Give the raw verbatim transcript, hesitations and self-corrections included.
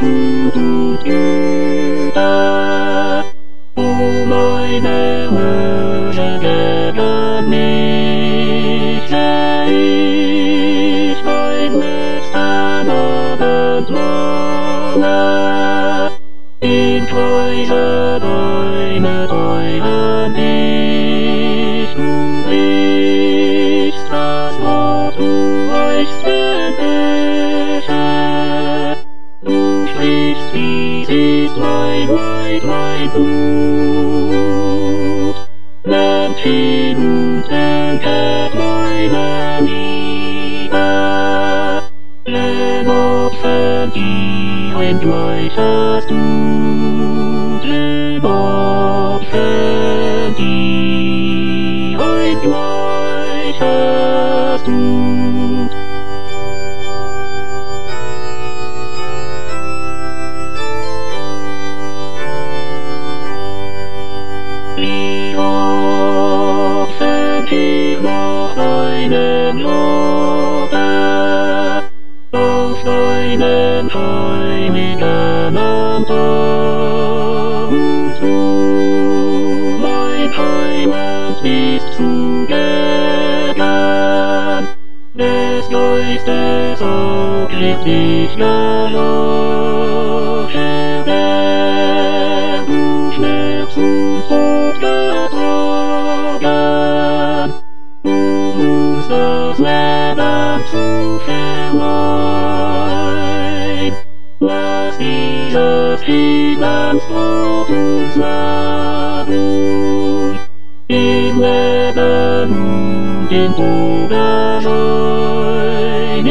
gut und Güter. O meine Wünsche gegen mich, seh ich mein letzten Abend lange. In Kreise deine Teuren ich, du brichst das Wort, du weichst den Becher. Du sprichst, dies ist mein Leid, mein Blut. Lernt hin und denket meine Liebe. Lern Opfern, die ein Gleiches tut. Lern Opfern, die ein Gleiches tut. Wie offen ich noch deinen Lobe, auf deinen heiligen Altar. Und du, mein Heiland, bist zugegen, des Geistes Aufricht dich gelochen, der du Schmerz und Tod getragen, um uns das Leben zu verleihen. Lass dieses Friedensbrot uns labern, im Leben und im Tode sein.